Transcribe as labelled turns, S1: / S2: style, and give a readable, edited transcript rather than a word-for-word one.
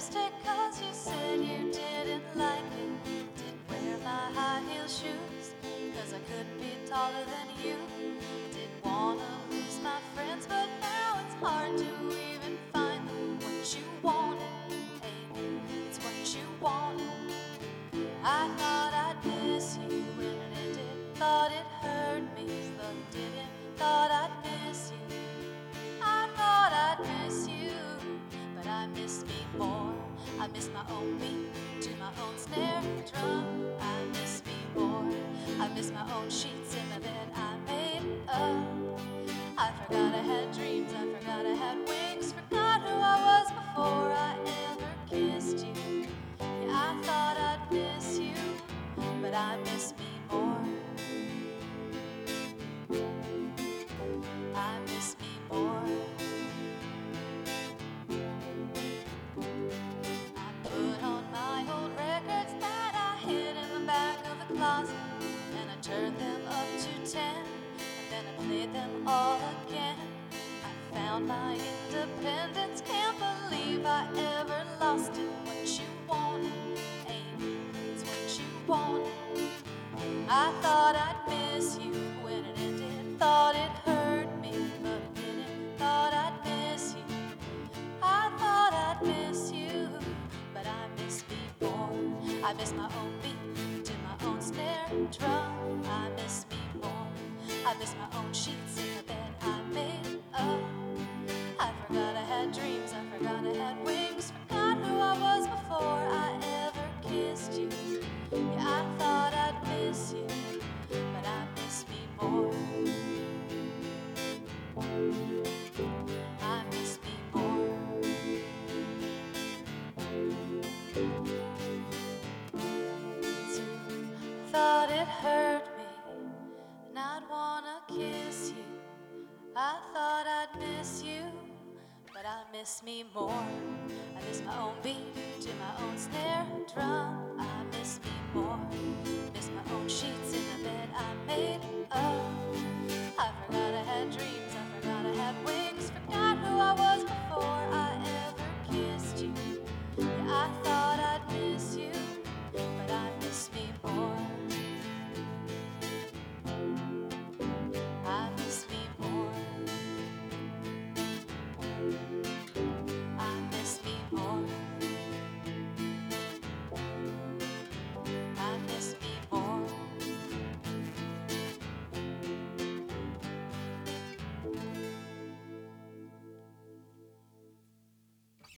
S1: lipstick 'cause you said you didn't like it. Didn't wear my high heel shoes 'cause I couldn't be taller than you. Didn't wanna lose my friends, but now it's hard to even find what you wanted. Hey, it's what you wanted. I thought I'd miss you when it ended. Thought it hurt me, but it didn't. Thought I'd miss you. I thought I'd miss you, but I miss me more. I miss my own beat to my own snare drum. I miss me more. I miss my own sheets in the bed I made up. I forgot I had dreams. I forgot I had wings. Forgot who I was before I ever kissed you. Yeah, I thought I'd miss you, but I miss me more. I miss me more. I put on my old records that I hid in the back of the closet, and I turned them up to 10, and then I played them all again. I found my independence, can't believe I ever lost it. What you wanted, ain't it's what you wanted. I thought I'd miss you when it ended. Thought it hurt me, but it didn't. Thought I'd miss you. I thought I'd miss you, but I miss me more. I miss my own beat to my own snare drum. I miss me more. I miss my own sheets in the bed I made up. I forgot I had dreams. I forgot I had wings. Forgot who I was before I ever kissed you. Yeah, I thought I'd miss you, but I miss me more. I miss me more. Thought it hurt me, and I'd wanna kiss you. I thought I'd miss you, but I miss me more. I miss my own beat to my own snare drum. I miss me more. Miss my own sheets